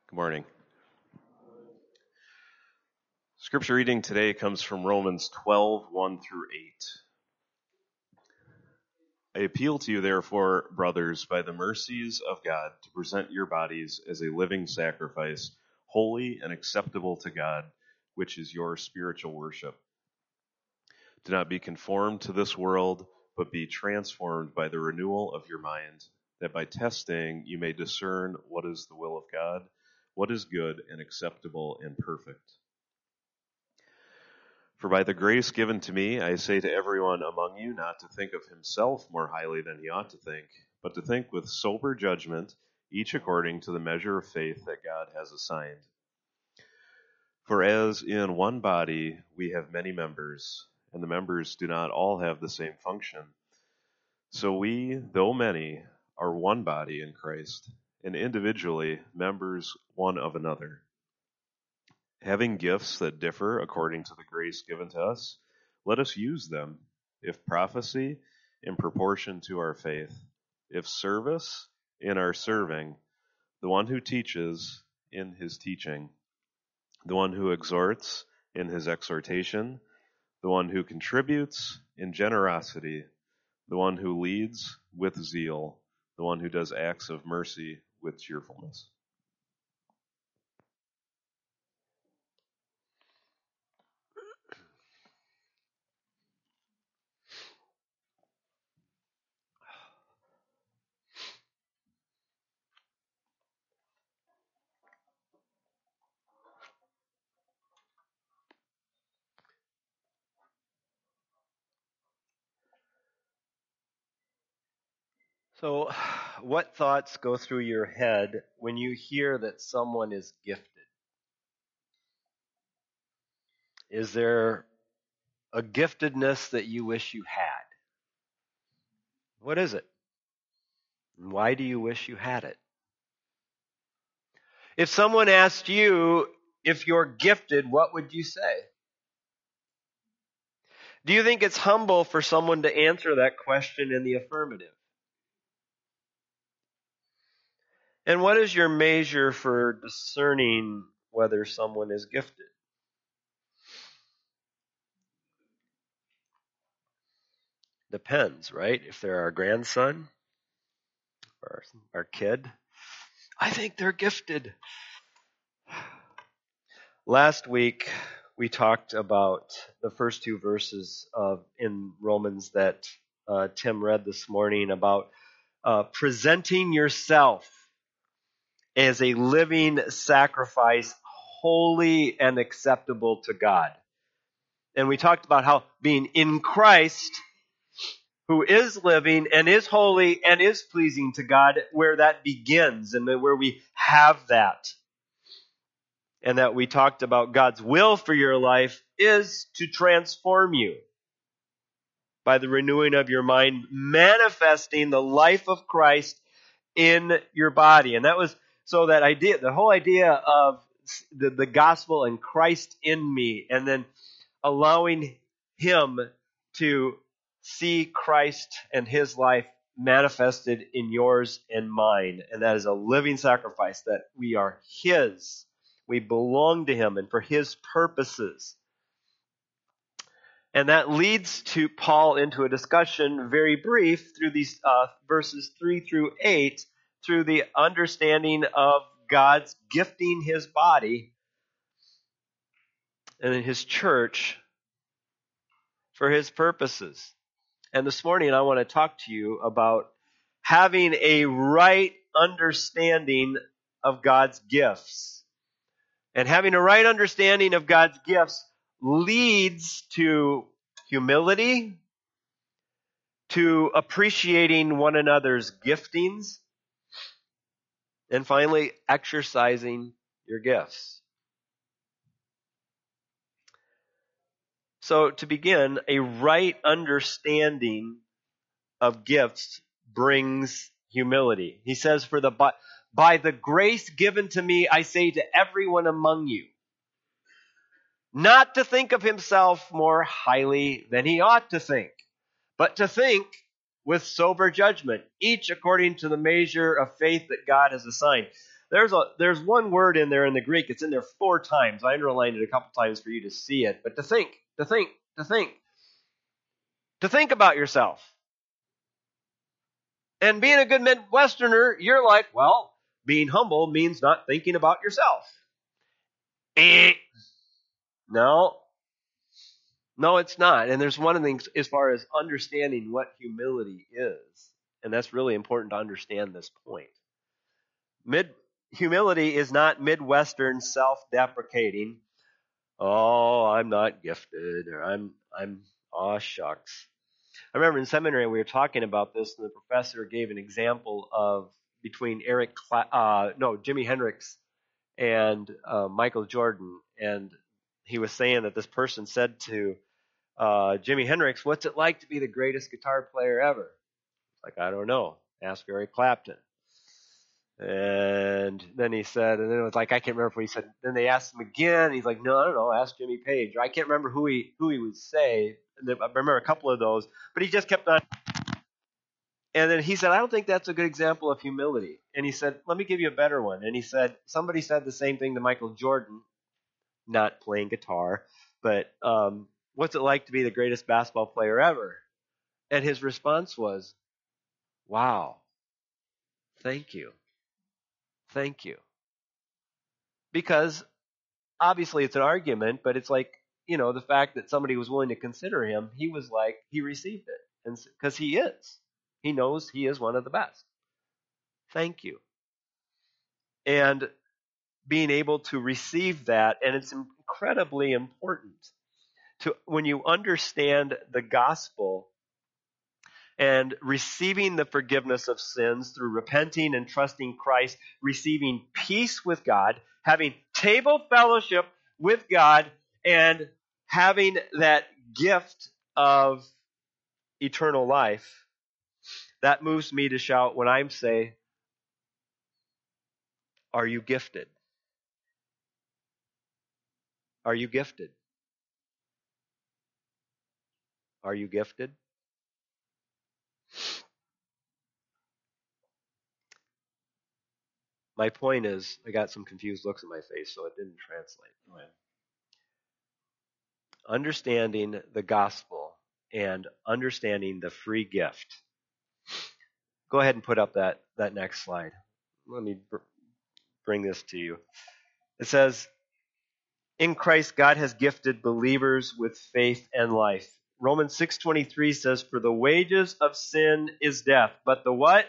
Good morning. Scripture reading today comes from Romans 12:1 through 8. I appeal to you, therefore, brothers, by the mercies of God, to present your bodies as a living sacrifice, holy and acceptable to God, which is your spiritual worship. Do not be conformed to this world, but be transformed by the renewal of your mind, that by testing you may discern what is the will of God, what is good and acceptable and perfect. For by the grace given to me, I say to everyone among you not to think of himself more highly than he ought to think, but to think with sober judgment, each according to the measure of faith that God has assigned. For as in one body we have many members, and the members do not all have the same function, so we, though many, are one body in Christ, and individually members one of another. Having gifts that differ according to the grace given to us, let us use them. If prophecy, in proportion to our faith. If service, in our serving. The one who teaches, in his teaching. The one who exhorts, in his exhortation. The one who contributes, in generosity. The one who leads, with zeal. The one who does acts of mercy, with cheerfulness. So, what thoughts go through your head when you hear that someone is gifted? Is there a giftedness that you wish you had? What is it? And why do you wish you had it? If someone asked you if you're gifted, what would you say? Do you think it's humble for someone to answer that question in the affirmative? And what is your measure for discerning whether someone is gifted? Depends, right? If they're our grandson or our kid, I think they're gifted. Last week, we talked about the first two verses in Romans that Tim read this morning about presenting yourself as a living sacrifice, holy and acceptable to God. And we talked about how being in Christ, who is living and is holy and is pleasing to God, where that begins and where we have that. And that we talked about God's will for your life is to transform you by the renewing of your mind, manifesting the life of Christ in your body. And that was so that idea, the whole idea of the gospel and Christ in me, and then allowing Him to see Christ and His life manifested in yours and mine. And that is a living sacrifice, that we are His. We belong to Him and for His purposes. And that leads to Paul into a discussion, very brief, through these verses 3 through 8, through the understanding of God's gifting His body and His church for His purposes. And this morning I want to talk to you about having a right understanding of God's gifts. And having a right understanding of God's gifts leads to humility, to appreciating one another's giftings, and finally, exercising your gifts. So, to begin, a right understanding of gifts brings humility. He says, by the grace given to me, I say to everyone among you, not to think of himself more highly than he ought to think, but to think with sober judgment, each according to the measure of faith that God has assigned. There's one word in there in the Greek. It's in there 4 times. I underlined it a couple times for you to see it. But to think about yourself. And being a good Midwesterner, you're like, well, being humble means not thinking about yourself. No, it's not. And there's one of the things as far as understanding what humility is. And that's really important to understand this point. Humility is not Midwestern self-deprecating. Oh, I'm not gifted, or I'm aw shucks. I remember in seminary we were talking about this, and the professor gave an example of between Jimi Hendrix and Michael Jordan, and he was saying that this person said to Jimi Hendrix, "What's it like to be the greatest guitar player ever?" Like, I don't know. Ask Eric Clapton. And then he said, and then it was like, I can't remember what he said. Then they asked him again. He's like, no, I don't know. Ask Jimmy Page. I can't remember who he would say. I remember a couple of those, but he just kept on. And then he said, I don't think that's a good example of humility. And he said, let me give you a better one. And he said, somebody said the same thing to Michael Jordan, not playing guitar, but what's it like to be the greatest basketball player ever? And his response was, wow, thank you. Thank you. Because obviously it's an argument, but it's like, the fact that somebody was willing to consider him, he was like, he received it. And because he is. He knows he is one of the best. Thank you. And being able to receive that, and it's incredibly important to when you understand the gospel and receiving the forgiveness of sins through repenting and trusting Christ, receiving peace with God, having table fellowship with God, and having that gift of eternal life, that moves me to shout when I say, are you gifted? Are you gifted? Are you gifted? My point is, I got some confused looks on my face, so it didn't translate. Go ahead. Understanding the gospel and understanding the free gift. Go ahead and put up that next slide. Let me bring this to you. It says, in Christ, God has gifted believers with faith and life. Romans 6:23 says, for the wages of sin is death, but the what?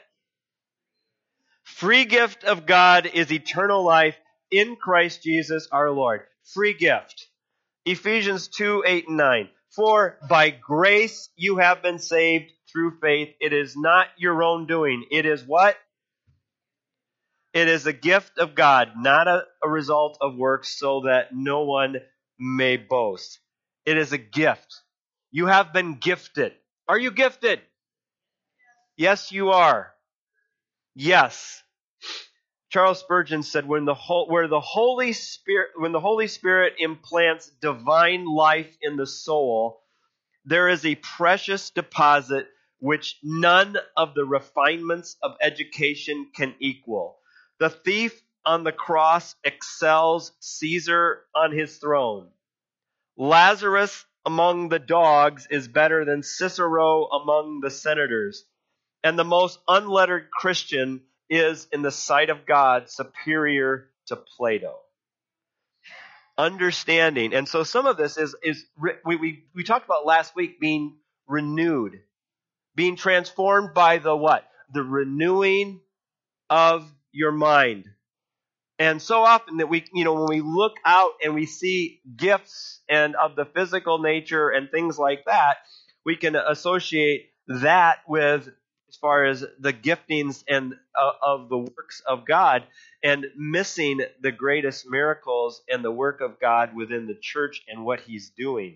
Free gift of God is eternal life in Christ Jesus our Lord. Free gift. Ephesians 2:8-9. For by grace you have been saved through faith. It is not your own doing. It is what? It is a gift of God, not a result of works, so that no one may boast. It is a gift. You have been gifted. Are you gifted? Yes, you are. Yes. Charles Spurgeon said, when the Holy Spirit implants divine life in the soul, there is a precious deposit which none of the refinements of education can equal. The thief on the cross excels Caesar on his throne. Lazarus among the dogs is better than Cicero among the senators. And the most unlettered Christian is, in the sight of God, superior to Plato. Understanding. And so some of this is we talked about last week being renewed, being transformed by the what? The renewing of your mind. And so often that we, when we look out and we see gifts and of the physical nature and things like that, we can associate that with, as far as the giftings and of the works of God, and missing the greatest miracles and the work of God within the church and what He's doing.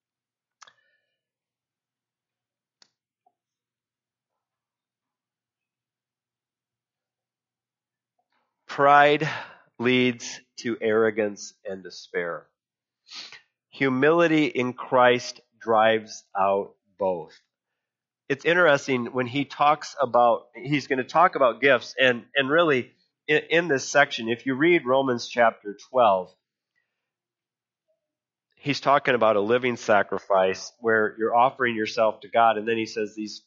Pride leads to arrogance and despair. Humility in Christ drives out both. It's interesting when he's going to talk about gifts, and really in this section, if you read Romans chapter 12, he's talking about a living sacrifice where you're offering yourself to God. And then he says these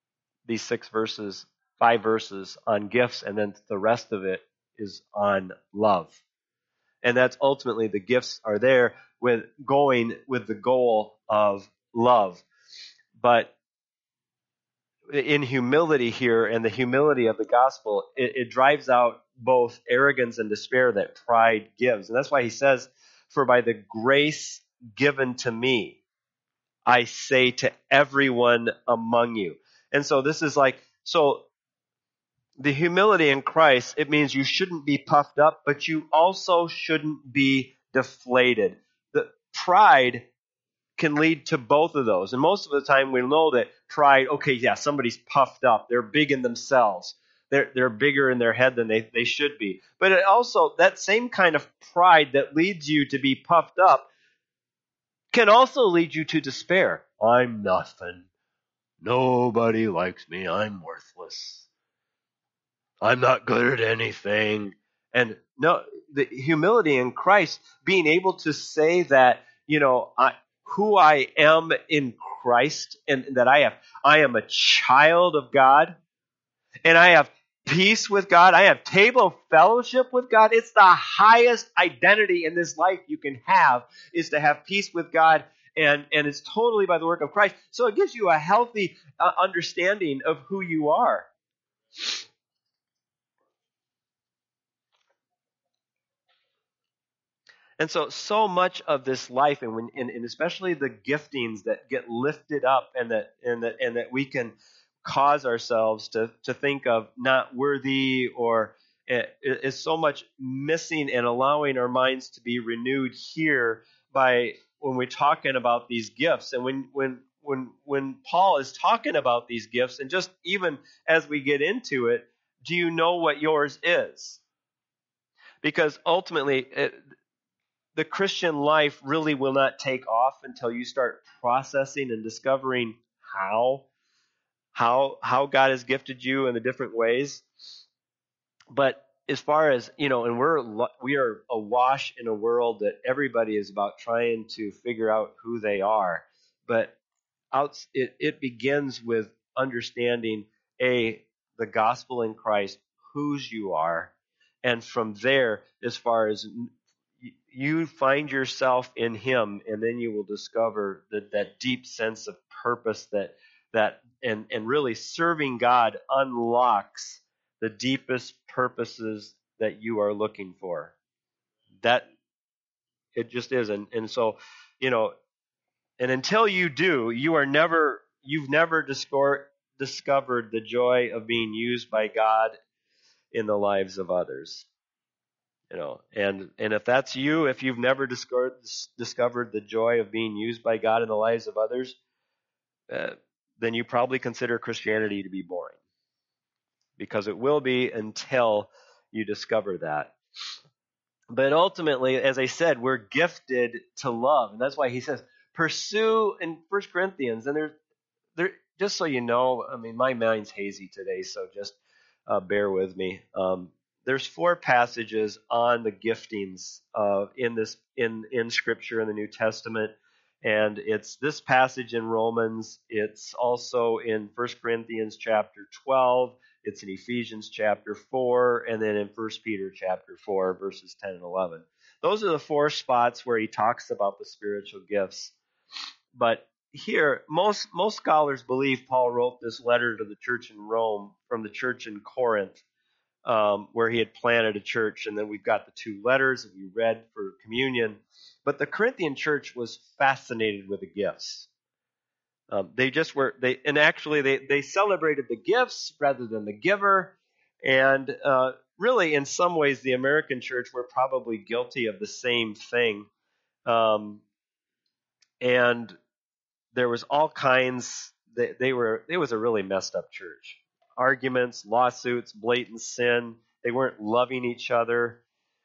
5 verses on gifts, and then the rest of it is on love. And that's ultimately the gifts are there with the goal of love. But in humility here and the humility of the gospel, it drives out both arrogance and despair that pride gives. And that's why he says, for by the grace given to me, I say to everyone among you. And so this is the humility in Christ, it means you shouldn't be puffed up, but you also shouldn't be deflated. The pride can lead to both of those. And most of the time we know that pride, okay, yeah, somebody's puffed up. They're big in themselves. They're bigger in their head than they should be. But it also, that same kind of pride that leads you to be puffed up can also lead you to despair. I'm nothing. Nobody likes me. I'm worthless. I'm not good at anything. And no, the humility in Christ, being able to say that, who I am in Christ, and that I am a child of God, and I have peace with God. I have table fellowship with God. It's the highest identity in this life you can have, is to have peace with God, and it's totally by the work of Christ. So it gives you a healthy understanding of who you are. And so much of this life, and especially the giftings that get lifted up, and that we can cause ourselves to think of not worthy, or is so much missing, and allowing our minds to be renewed here by when we're talking about these gifts. And when Paul is talking about these gifts, and just even as we get into it, do you know what yours is? Because ultimately, the Christian life really will not take off until you start processing and discovering how God has gifted you in the different ways. But as far as, and we are awash in a world that everybody is about trying to figure out who they are. But it begins with understanding the gospel in Christ, whose you are, and from there, as far as you find yourself in Him, and then you will discover that deep sense of purpose and really serving God unlocks the deepest purposes that you are looking for. That it just is, and so, and until you do, you've never discovered the joy of being used by God in the lives of others. And if that's you, if you've never discovered the joy of being used by God in the lives of others, then you probably consider Christianity to be boring, because it will be until you discover that. But ultimately, as I said, we're gifted to love, and that's why he says pursue in 1 Corinthians. And there, just so you know, my mind's hazy today, so just bear with me. There's 4 passages on the giftings in Scripture in the New Testament, and it's this passage in Romans. It's also in 1 Corinthians chapter 12. It's in Ephesians chapter 4, and then in 1 Peter chapter 4, verses 10 and 11. Those are the 4 spots where he talks about the spiritual gifts. But here, most scholars believe Paul wrote this letter to the church in Rome from the church in Corinth, where he had planted a church. And then we've got the 2 letters that we read for communion. But the Corinthian church was fascinated with the gifts. They celebrated the gifts rather than the giver. And really, in some ways, the American church were probably guilty of the same thing. And there was all kinds. It was a really messed up church. Arguments, lawsuits, blatant sin. They weren't loving each other.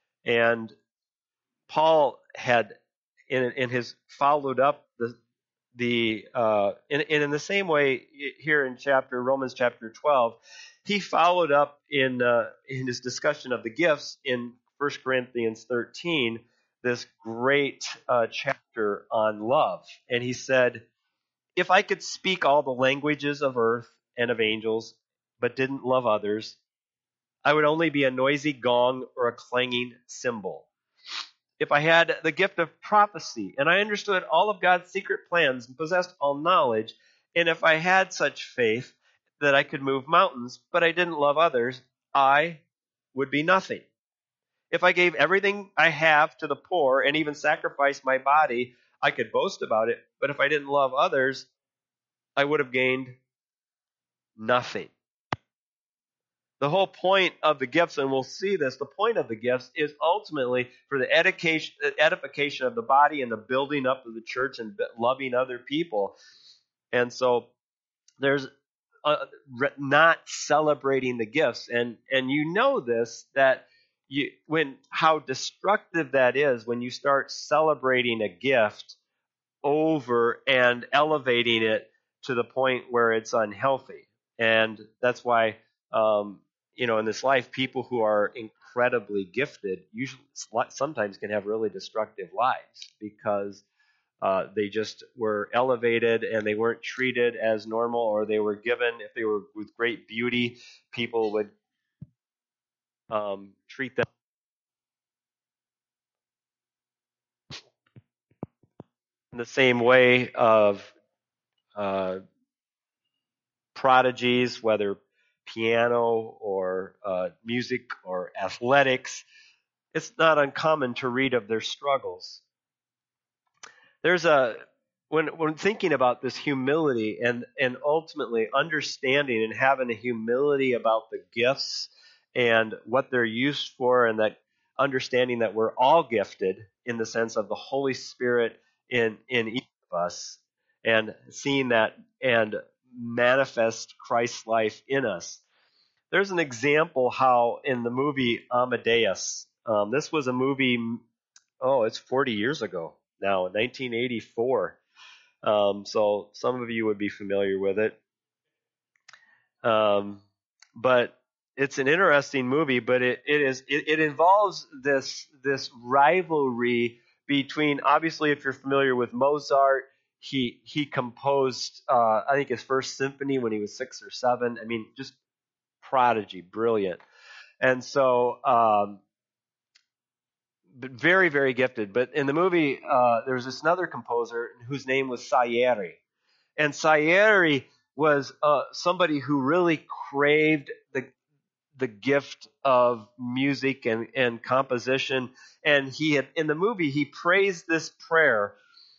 And Paul had, in his followed up and in the same way here in Romans chapter 12, he followed up in his discussion of the gifts in 1 Corinthians 13, this great chapter on love. And he said, if I could speak all the languages of earth and of angels, but didn't love others, I would only be a noisy gong or a clanging cymbal. If I had the gift of prophecy, and I understood all of God's secret plans and possessed all knowledge, and if I had such faith that I could move mountains, but I didn't love others, I would be nothing. If I gave everything I have to the poor and even sacrificed my body, I could boast about it, but if I didn't love others, I would have gained nothing. The whole point of the gifts, and we'll see this, the point of the gifts is ultimately for the edification of the body and the building up of the church and loving other people. And so there's not celebrating the gifts. And you know this, that how destructive that is when you start celebrating a gift over and elevating it to the point where it's unhealthy. And that's why in this life, people who are incredibly gifted usually sometimes can have really destructive lives because they just were elevated and they weren't treated as normal, or they were given, if they were with great beauty, people would treat them in the same way of prodigies, whether piano or music or athletics. It's not uncommon to read of their struggles. There's when thinking about this humility and ultimately understanding and having a humility about the gifts and what they're used for, and that understanding that we're all gifted in the sense of the Holy Spirit in each of us, and seeing that and manifest Christ's life in us. There's an example how in the movie Amadeus, this was a movie, it's 40 years ago now, 1984. So some of you would be familiar with it. But it's an interesting movie, but it involves this rivalry between, obviously, if you're familiar with Mozart, he composed I think his first symphony when he was 6 or 7. I mean, just prodigy, brilliant. And so but very, very gifted. But in the movie, there was this another composer whose name was Salieri. And Salieri was somebody who really craved the gift of music and composition. And he had, in the movie, he praised this prayer.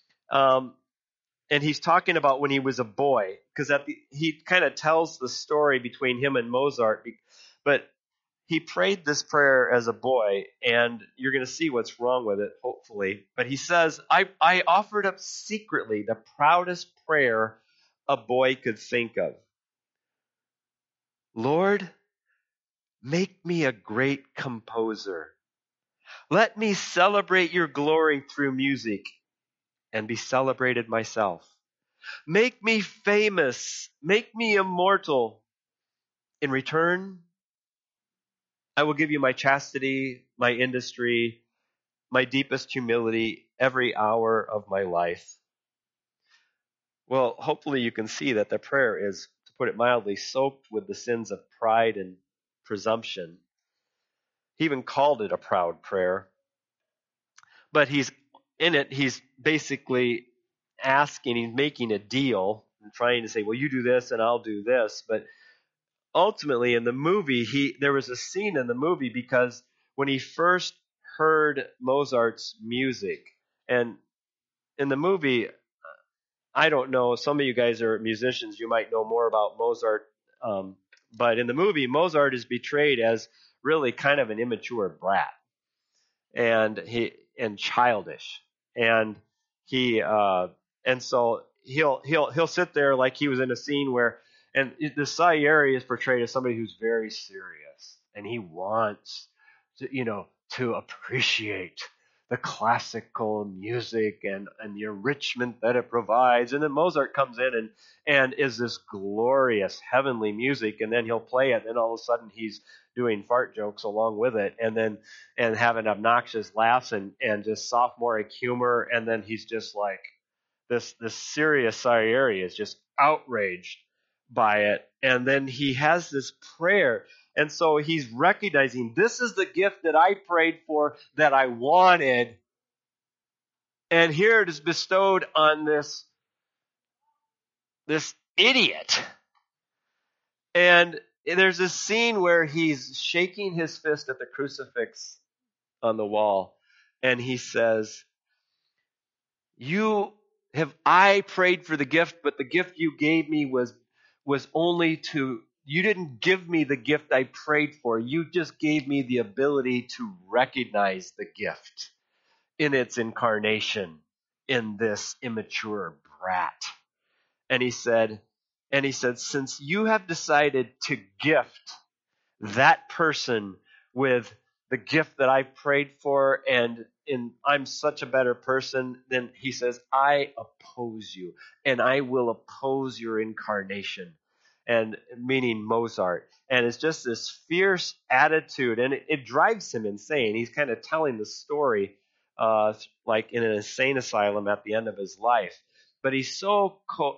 And he's talking about when he was a boy, because he kind of tells the story between him and Mozart. But he prayed this prayer as a boy, and you're going to see what's wrong with it, hopefully. But he says, I offered up secretly the proudest prayer a boy could think of. Lord, make me a great composer. Let me celebrate your glory through music and be celebrated myself. Make me famous. Make me immortal. In return, I will give you my chastity, my industry, my deepest humility every hour of my life. Well, hopefully you can see that the prayer is, to put it mildly, soaked with the sins of pride and presumption. He even called it a proud prayer. But he's basically asking, he's making a deal and trying to say, well, you do this and I'll do this. But ultimately in the movie, there was a scene in the movie because when he first heard Mozart's music, and in the movie, I don't know, some of you guys are musicians, you might know more about Mozart, but in the movie, Mozart is portrayed as really kind of an immature brat and childish, and so he'll sit there like he was in a scene where, and the Salieri is portrayed as somebody who's very serious, and he wants to appreciate the classical music and the enrichment that it provides. And then Mozart comes in and is this glorious heavenly music, and then he'll play it, and then all of a sudden he's doing fart jokes along with it, and having obnoxious laughs and just sophomoric humor, and then he's just like this serious Salieri is just outraged by it. And then he has this prayer. And so he's recognizing this is the gift that I prayed for, that I wanted. And here it is bestowed on this idiot. And there's this scene where he's shaking his fist at the crucifix on the wall. And he says, I prayed for the gift, but the gift you gave me was only to, you didn't give me the gift I prayed for. You just gave me the ability to recognize the gift in its incarnation in this immature brat. And he said, since you have decided to gift that person with the gift that I prayed for, and I'm such a better person, then he says, I oppose you, and I will oppose your incarnation, and meaning Mozart. And it's just this fierce attitude, and it drives him insane. He's kind of telling the story like in an insane asylum at the end of his life. But he's so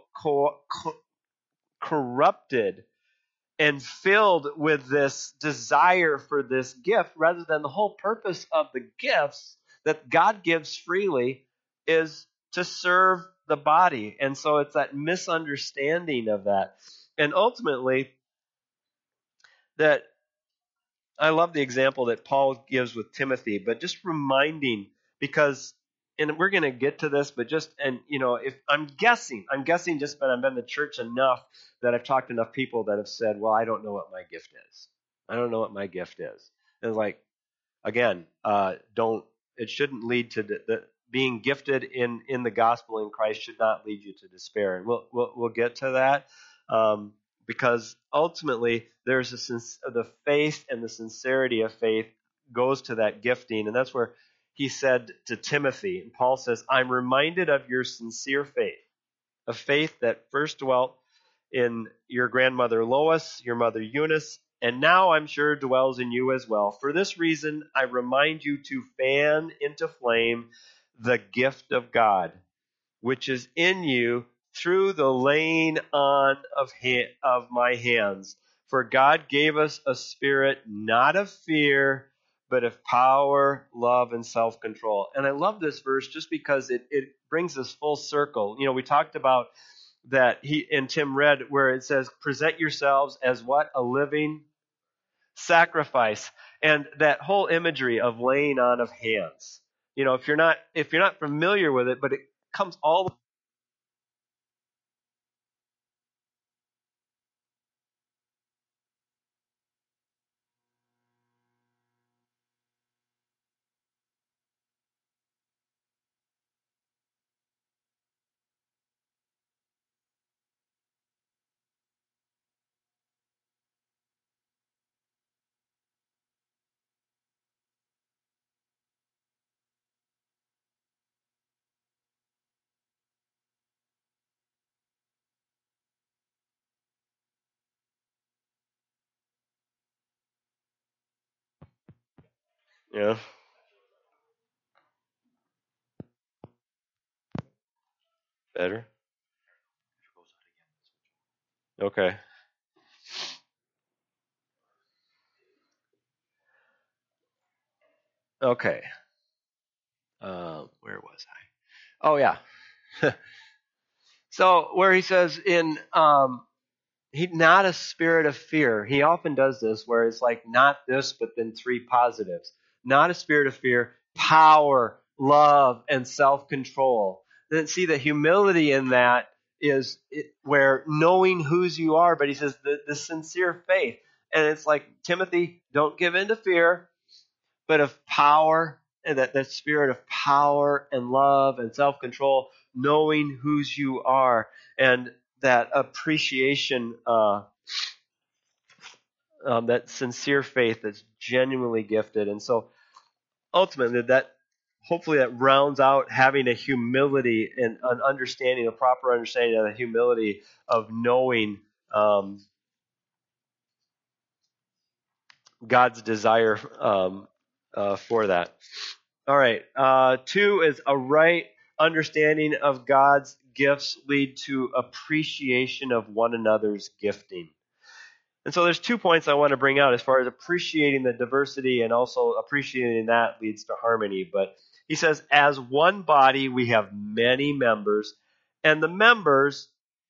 corrupted and filled with this desire for this gift, rather than the whole purpose of the gifts that God gives freely is to serve the body. And so it's that misunderstanding of that. And ultimately, that I love the example that Paul gives with Timothy, but just reminding, because, and we're going to get to this, but just, and if I'm guessing just, but I've been to church enough that I've talked to enough people that have said, well, I don't know what my gift is. I don't know what my gift is. And like, again, it shouldn't lead to the being gifted in the gospel in Christ should not lead you to despair. And we'll get to that. Because ultimately there's the faith, and the sincerity of faith goes to that gifting. And that's where he said to Timothy, and Paul says, I'm reminded of your sincere faith, a faith that first dwelt in your grandmother Lois, your mother Eunice, and now I'm sure dwells in you as well. For this reason, I remind you to fan into flame the gift of God, which is in you through the laying on of my hands. For God gave us a spirit not of fear, but of power, love, and self-control. And I love this verse just because it brings us full circle. We talked about that Tim read where it says, present yourselves as what? A living sacrifice. And that whole imagery of laying on of hands. If you're not familiar with it, but it comes all better. Okay. Okay. Where was I? Oh yeah. So where he says he not a spirit of fear. He often does this where it's like not this, but then three positives. Not a spirit of fear, power, love, and self-control. Then see the humility in that is where knowing whose you are, but he says the sincere faith. And it's like, Timothy, don't give in to fear, but of power, and that spirit of power and love and self-control, knowing whose you are, and that appreciation, that sincere faith that's genuinely gifted. And so ultimately hopefully that rounds out having a humility and an understanding, a proper understanding of the humility of knowing God's desire for that. All right. 2 is a right understanding of God's gifts lead to appreciation of one another's gifting. And so there's 2 points I want to bring out as far as appreciating the diversity, and also appreciating that leads to harmony. But he says, as one body, we have many members, and the members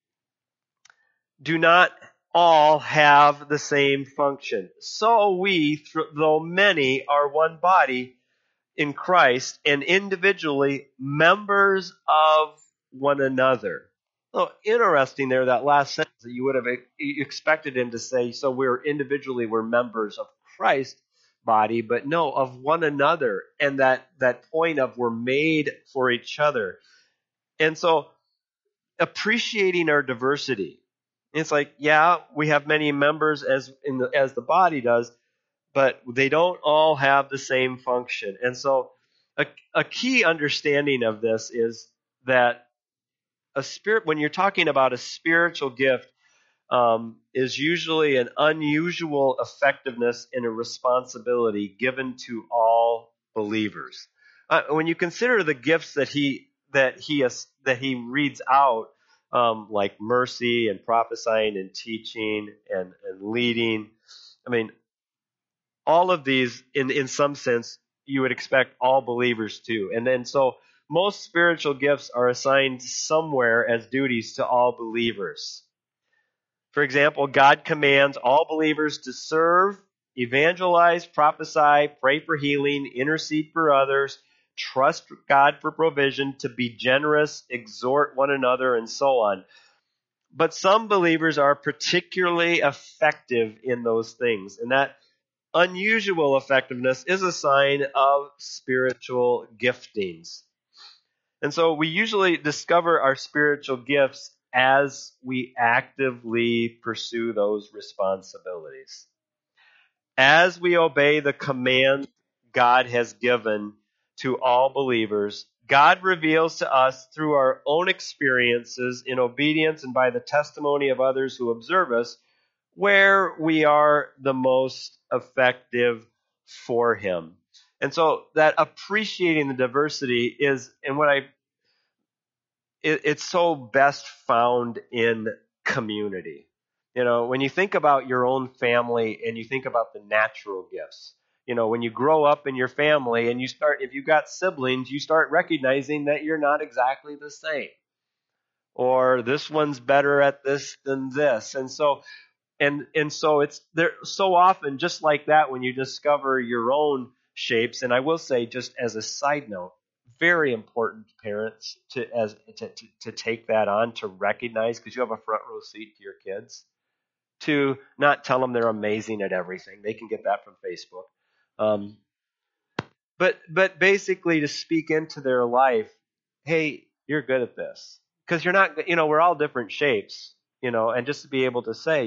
do not all have the same function. So we, though many, are one body in Christ, and individually members of one another. So interesting there, that last sentence that you would have expected him to say, so we're members of Christ's body, but no, of one another, and that point of we're made for each other. And so appreciating our diversity. It's like, yeah, we have many members as the body does, but they don't all have the same function. And so a key understanding of this is that when you're talking about a spiritual gift, is usually an unusual effectiveness and a responsibility given to all believers. When you consider the gifts that he reads out, like mercy and prophesying and teaching and leading, I mean, all of these, in some sense, you would expect all believers to. And then so most spiritual gifts are assigned somewhere as duties to all believers. For example, God commands all believers to serve, evangelize, prophesy, pray for healing, intercede for others, trust God for provision, to be generous, exhort one another, and so on. But some believers are particularly effective in those things, and that unusual effectiveness is a sign of spiritual giftings. And so we usually discover our spiritual gifts as we actively pursue those responsibilities. As we obey the command God has given to all believers, God reveals to us through our own experiences in obedience and by the testimony of others who observe us where we are the most effective for Him. And so that appreciating the diversity is, and it's so best found in community. You know, when you think about your own family and you think about the natural gifts, you know, when you grow up in your family and if you've got siblings, you start recognizing that you're not exactly the same. Or this one's better at this than this. And so it's there so often, just like that, when you discover your own shapes. And I will say, just as a side note, very important, parents, to take that on, to recognize, because you have a front row seat to your kids, to not tell them they're amazing at everything. They can get that from Facebook. But basically to speak into their life, hey, you're good at this. Because you're not, we're all different shapes, and just to be able to say,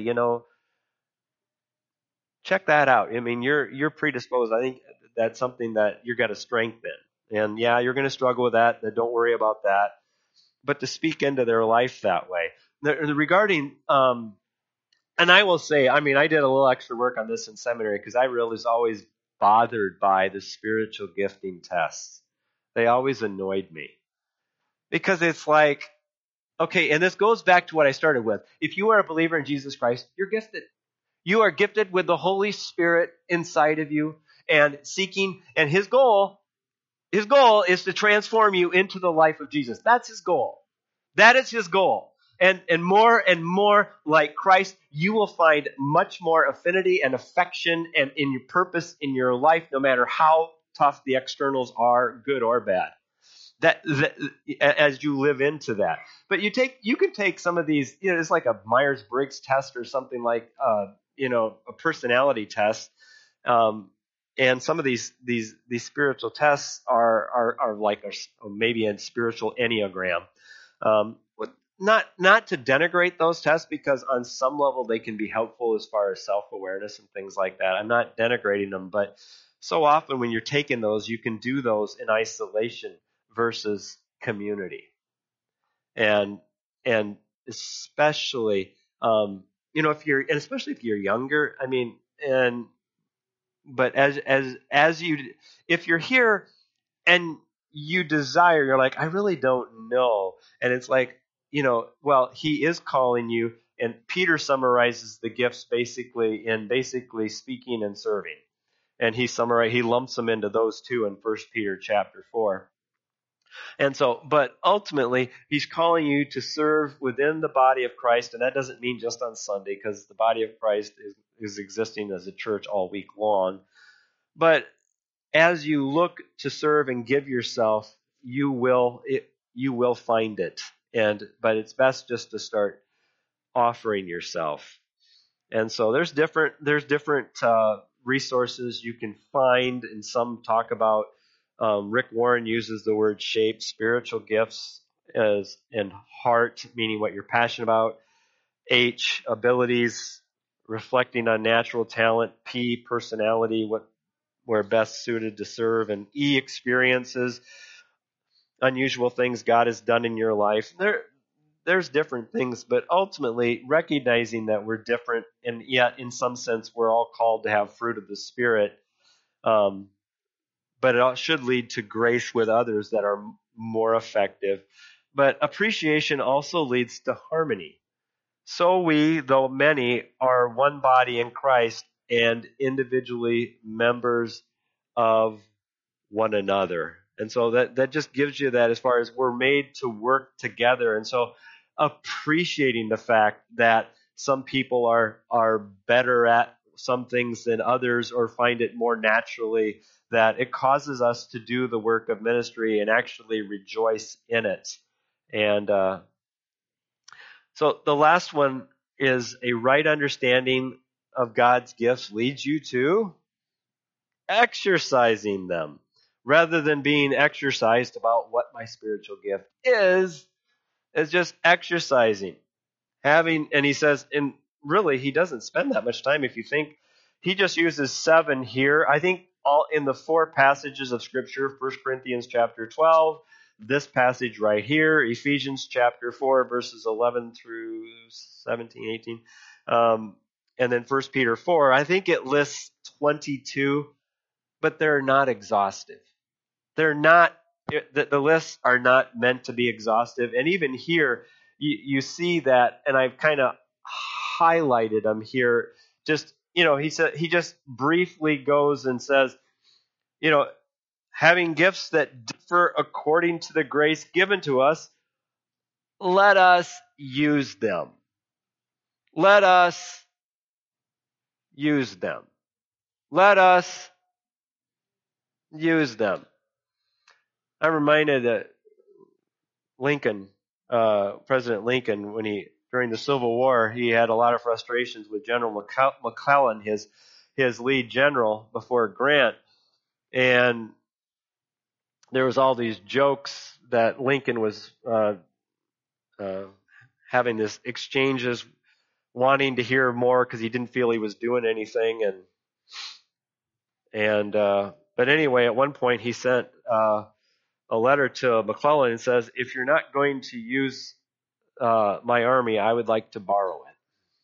check that out. I mean, you're predisposed. I think that's something that you've got to strengthen. And yeah, you're going to struggle with that. Don't worry about that. But to speak into their life that way. Regarding, and I will say, I mean, I did a little extra work on this in seminary because I really was always bothered by the spiritual gifting tests. They always annoyed me. Because it's like, okay, and this goes back to what I started with. If you are a believer in Jesus Christ, you're gifted. You are gifted with the Holy Spirit inside of you and seeking, and His goal is to transform you into the life of Jesus. That's His goal. That is His goal. And more like Christ, you will find much more affinity and affection and in your purpose in your life, no matter how tough the externals are, good or bad. That as you live into that. But you can take some of these, it's like a Myers-Briggs test or something like a personality test. And some of these spiritual tests are like maybe a spiritual Enneagram. Not to denigrate those tests, because on some level they can be helpful as far as self-awareness and things like that. I'm not denigrating them, but so often when you're taking those, you can do those in isolation versus community. And especially, especially if you're younger, but as you, if you're here and you desire, you're like, I really don't know. And it's like, well, he is calling you. And Peter summarizes the gifts basically speaking and serving. And he lumps them into those two in 1 Peter chapter 4. And so, but ultimately, he's calling you to serve within the body of Christ. And that doesn't mean just on Sunday, because the body of Christ is existing as a church all week long. But as you look to serve and give yourself, you will find it. But it's best just to start offering yourself. And so there's different resources you can find, and some talk about. Rick Warren uses the word shape, spiritual gifts, and heart, meaning what you're passionate about. H, abilities, reflecting on natural talent. P, personality, what we're best suited to serve. And E, experiences, unusual things God has done in your life. There's different things, but ultimately recognizing that we're different, and yet in some sense we're all called to have fruit of the Spirit. But it should lead to grace with others that are more effective. But appreciation also leads to harmony. So we, though many, are one body in Christ and individually members of one another. And so that just gives you that, as far as we're made to work together. And so appreciating the fact that some people are better at some things than others, or find it more naturally, that it causes us to do the work of ministry and actually rejoice in it. And so the last one is, a right understanding of God's gifts leads you to exercising them, rather than being exercised about what my spiritual gift is just exercising. And he says, and really, he doesn't spend that much time. If you think, he just uses 7 here. I think all in the 4 passages of Scripture, 1 Corinthians chapter 12, this passage right here, Ephesians chapter 4, verses 11 through 17, 18, and then 1 Peter 4, I think it lists 22, but they're not exhaustive. They're not, the lists are not meant to be exhaustive. And even here, you see that, and I've kind of highlighted them here. Just, he just briefly goes and says, having gifts that differ according to the grace given to us, let us use them. Let us use them. Let us use them. I'm reminded that Lincoln, President Lincoln, during the Civil War, he had a lot of frustrations with General McClellan, his lead general before Grant, and there was all these jokes that Lincoln was having this exchanges, wanting to hear more because he didn't feel he was doing anything, but anyway, at one point he sent a letter to McClellan and says, if you're not going to use my army, I would like to borrow it.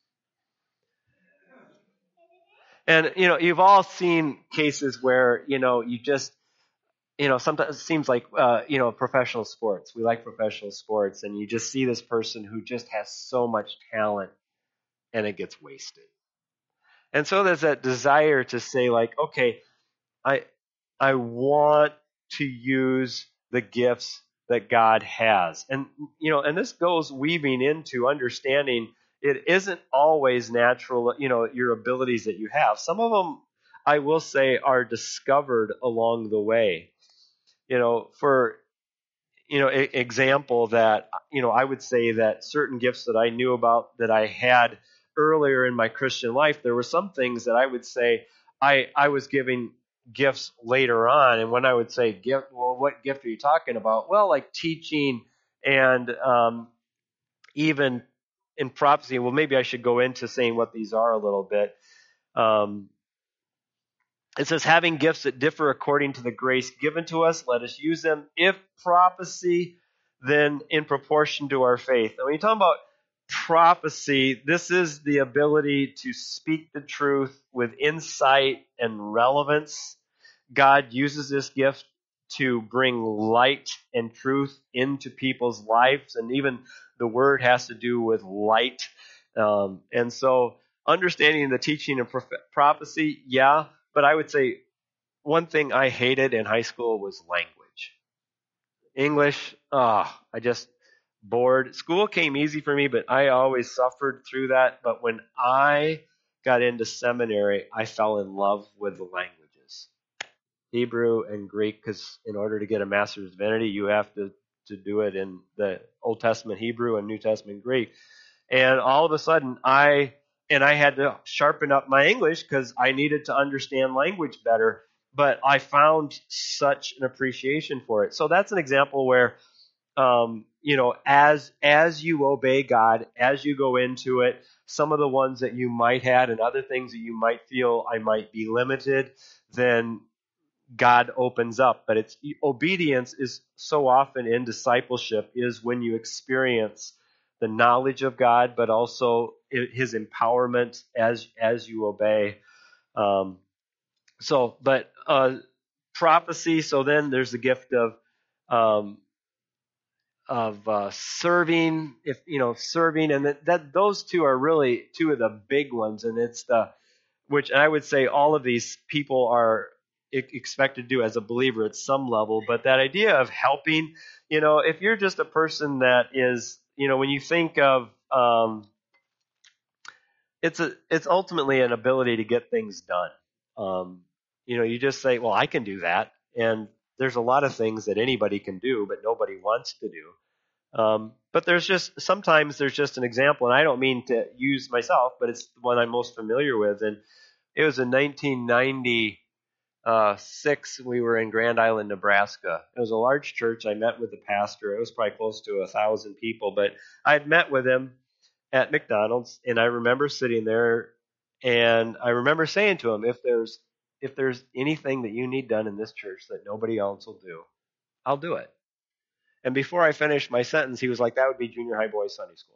And, you've all seen cases where, you just, sometimes it seems like, professional sports. We like professional sports, and you just see this person who just has so much talent, and it gets wasted. And so there's that desire to say, like, okay, I want to use the gifts that God has. And, and this goes weaving into understanding it isn't always natural, your abilities that you have. Some of them, I will say, are discovered along the way. For, example that, I would say that certain gifts that I knew about that I had earlier in my Christian life, there were some things that I would say I was giving gifts later on. And when I would say gift, well, what gift are you talking about? Well, like teaching and even in prophecy. Well, maybe I should go into saying what these are a little bit. It says, having gifts that differ according to the grace given to us, let us use them. If prophecy, then in proportion to our faith. And when you talk about prophecy, this is the ability to speak the truth with insight and relevance. God uses this gift to bring light and truth into people's lives, and even the word has to do with light. And so understanding the teaching of prophecy, yeah, but I would say one thing I hated in high school was language. English, I just bored. School came easy for me, but I always suffered through that. But when I got into seminary, I fell in love with the languages, Hebrew and Greek, because in order to get a Master's of Divinity, you have to do it in the Old Testament Hebrew and New Testament Greek. And all of a sudden, I had to sharpen up my English because I needed to understand language better. But I found such an appreciation for it. So that's an example where, as you obey God, as you go into it, some of the ones that you might have and other things that you might feel I might be limited, then God opens up. But it's obedience is so often in discipleship is when you experience the knowledge of God, but also His empowerment as you obey. Prophecy. So then there's the gift of serving. Serving, and that those two are really two of the big ones, and it's which I would say all of these people are expected to do as a believer at some level. But that idea of helping, if you're just a person that is, when you think of, it's ultimately an ability to get things done. You just say, well, I can do that. And there's a lot of things that anybody can do, but nobody wants to do. But sometimes there's just an example, and I don't mean to use myself, but it's the one I'm most familiar with. And it was in 1996. We were in Grand Island, Nebraska. It was a large church. I met with the pastor. It was probably close to 1,000 people, but I had met with him at McDonald's, and I remember sitting there, and I remember saying to him, if there's anything that you need done in this church that nobody else will do, I'll do it. And before I finished my sentence, he was like, that would be junior high boys Sunday school.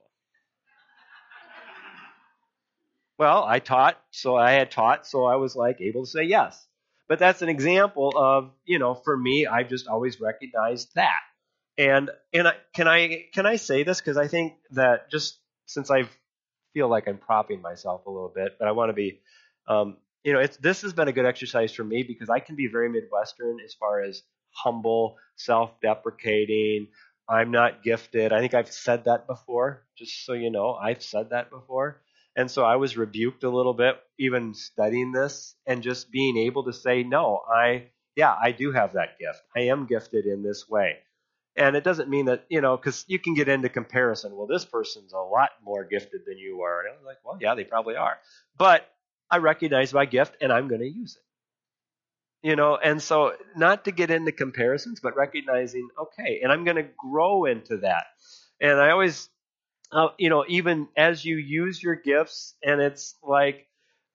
Well, I had taught, so I was like able to say yes. But that's an example of, for me, I've just always recognized that. And can I say this? Because I think that just since I feel like I'm propping myself a little bit, but I want to be, this has been a good exercise for me because I can be very Midwestern as far as humble, self-deprecating. I'm not gifted. I think I've said that before, just so you know. I've said that before. And so I was rebuked a little bit, even studying this, and just being able to say, no, I do have that gift. I am gifted in this way. And it doesn't mean that, because you can get into comparison. Well, this person's a lot more gifted than you are. And I was like, well, yeah, they probably are. But I recognize my gift, and I'm going to use it. And so not to get into comparisons, but recognizing, okay, and I'm going to grow into that. And I always, even as you use your gifts, and it's like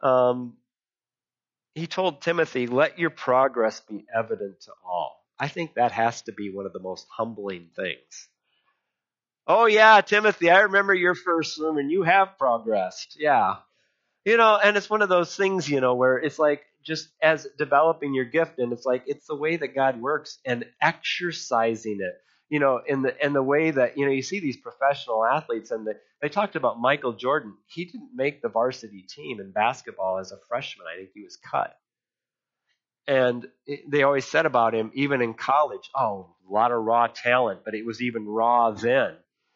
he told Timothy, let your progress be evident to all. I think that has to be one of the most humbling things. Oh, yeah, Timothy, I remember your first sermon. You have progressed. Yeah. And it's one of those things, where it's like just as developing your gift, and it's like it's the way that God works and exercising it. In the way that, you see these professional athletes, and they talked about Michael Jordan. He didn't make the varsity team in basketball as a freshman. I think he was cut. And they always said about him, even in college, a lot of raw talent, but it was even raw then.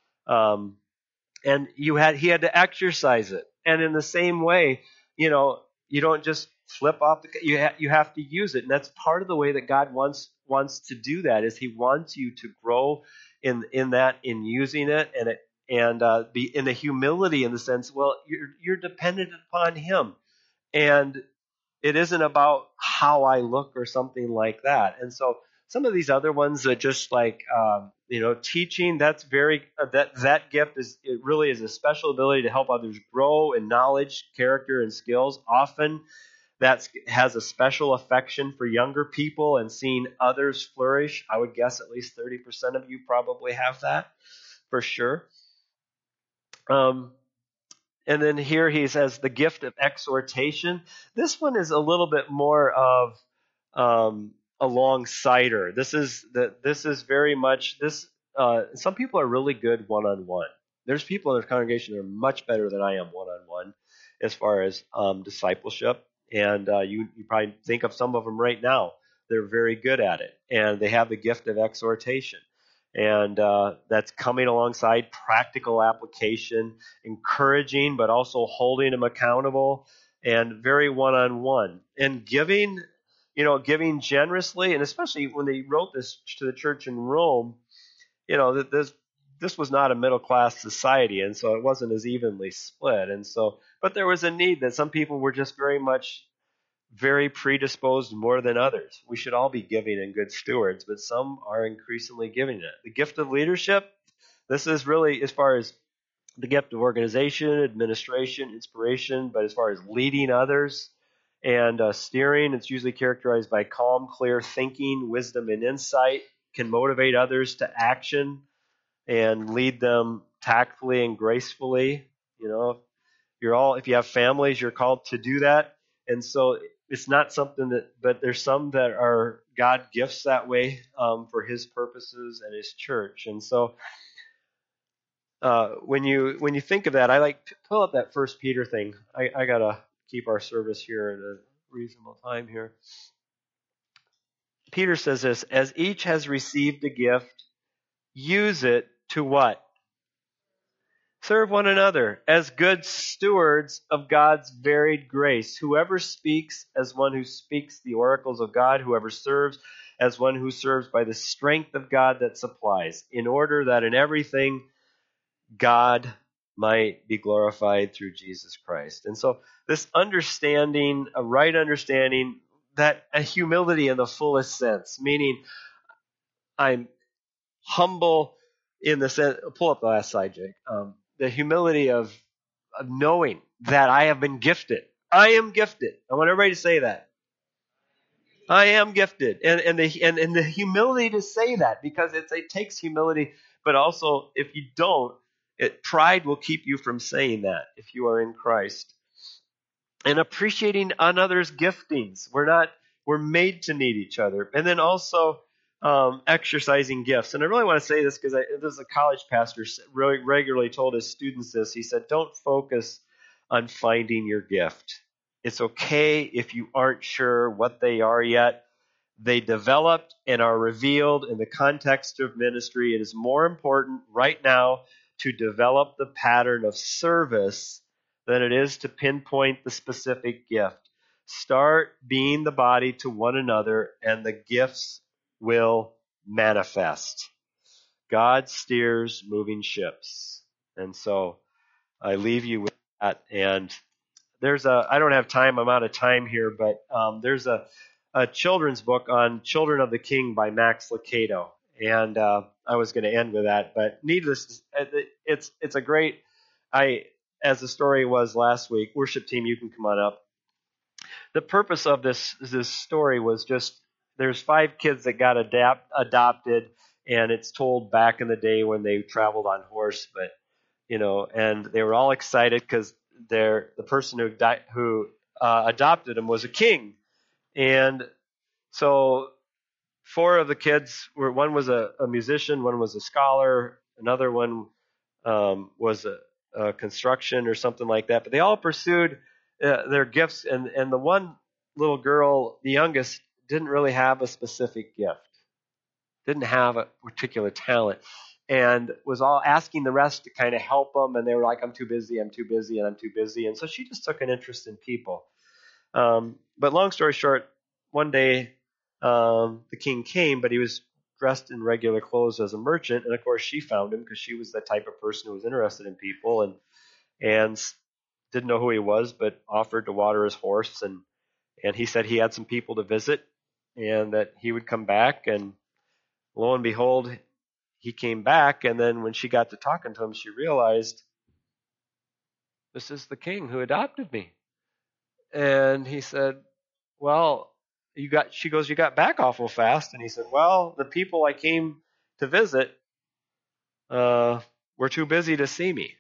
And he had to exercise it. And in the same way, you don't just flip off you have to use it. And that's part of the way that God wants to do that, is He wants you to grow in using it, and be in the humility, in the sense, well, you're dependent upon Him, and it isn't about how I look or something like that. And so some of these other ones that just like teaching, that's very that gift really is a special ability to help others grow in knowledge, character, and skills. Often that has a special affection for younger people and seeing others flourish. I would guess at least 30% of you probably have that for sure. And then here he says the gift of exhortation. This one is a little bit more of a long-sider. This is very much this. Some people are really good one-on-one. There's people in the congregation that are much better than I am one-on-one as far as discipleship. And you probably think of some of them right now. They're very good at it, and they have the gift of exhortation. And that's coming alongside practical application, encouraging, but also holding them accountable, and very one-on-one. And giving generously, and especially when they wrote this to the church in Rome, this was not a middle-class society, and so it wasn't as evenly split. And so, but there was a need that some people were just very predisposed more than others. We should all be giving and good stewards, but some are increasingly giving it. The gift of leadership, this is really as far as the gift of organization, administration, inspiration, but as far as leading others and steering, it's usually characterized by calm, clear thinking, wisdom, and insight, can motivate others to action and lead them tactfully and gracefully. If you have families, you're called to do that. And so it's not something but there's some that are God gifts that way for his purposes and his church. And so when you think of that, I like to pull up that 1 Peter thing. I got to keep our service here at a reasonable time here. Peter says this, as each has received a gift, use it to what? Serve one another as good stewards of God's varied grace. Whoever speaks as one who speaks the oracles of God, whoever serves as one who serves by the strength of God that supplies, in order that in everything God might be glorified through Jesus Christ. And so this understanding, a right understanding, that a humility in the fullest sense, meaning I'm humble in the sense, pull up the last slide, Jake. The humility of knowing that I have been gifted. I am gifted. I want everybody to say that. I am gifted. And the humility to say that, because it takes humility, but also if you don't, pride will keep you from saying that if you are in Christ. And appreciating another's giftings. We're made to need each other. And then also exercising gifts. And I really want to say this because this is a college pastor really regularly told his students this. He said, don't focus on finding your gift. It's okay if you aren't sure what they are yet. They developed and are revealed in the context of ministry. It is more important right now to develop the pattern of service than it is to pinpoint the specific gift. Start being the body to one another, and the gifts will manifest. God steers moving ships. And so I leave you with that. And I don't have time, I'm out of time here, but there's a children's book on Children of the King by Max Lucado. And I was going to end with that, but needless, it's a great, as the story was last week, worship team, you can come on up. The purpose of this story was just, there's 5 kids that got adopted, and it's told back in the day when they traveled on horse, but and they were all excited because the person who adopted them was a king, and so 4 of the kids one was a musician, one was a scholar, another one was a construction or something like that, but they all pursued their gifts, and the one little girl, the youngest, didn't really have a specific gift, didn't have a particular talent, and was all asking the rest to kind of help them, and they were like, I'm too busy, and so she just took an interest in people. But long story short, one day the king came, but he was dressed in regular clothes as a merchant, and of course she found him because she was the type of person who was interested in people, and didn't know who he was, but offered to water his horse, and he said he had some people to visit and that he would come back, and lo and behold, he came back, and then when she got to talking to him, she realized, this is the king who adopted me. And he said, well, she goes, you got back awful fast. And he said, well, the people I came to visit were too busy to see me.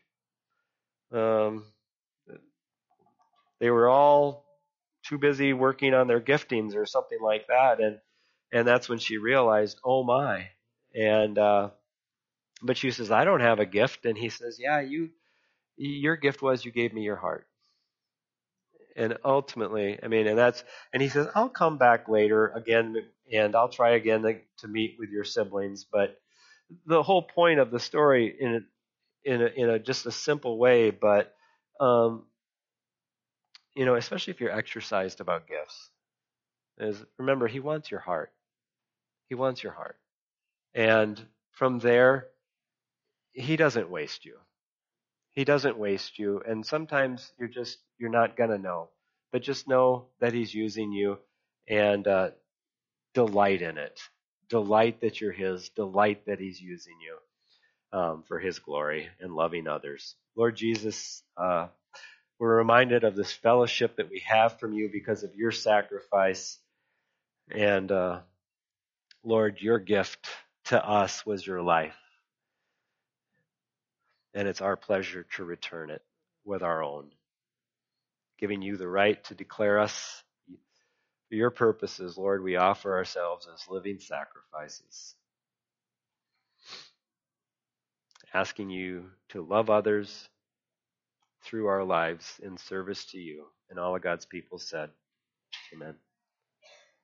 They were all too busy working on their giftings or something like that. And that's when she realized, oh my. And, but she says, I don't have a gift. And he says, yeah, your gift was you gave me your heart. And ultimately, and he says, I'll come back later again and I'll try again to meet with your siblings. But the whole point of the story in a just a simple way, but, especially if you're exercised about gifts, is remember, he wants your heart. He wants your heart. And from there, he doesn't waste you. He doesn't waste you. And sometimes you're not going to know. But just know that he's using you and delight in it. Delight that you're his. Delight that he's using you for his glory and loving others. Lord Jesus, we're reminded of this fellowship that we have from you because of your sacrifice. And Lord, your gift to us was your life. And it's our pleasure to return it with our own, giving you the right to declare us for your purposes. Lord, we offer ourselves as living sacrifices, asking you to love others through our lives in service to you. And all of God's people said, amen.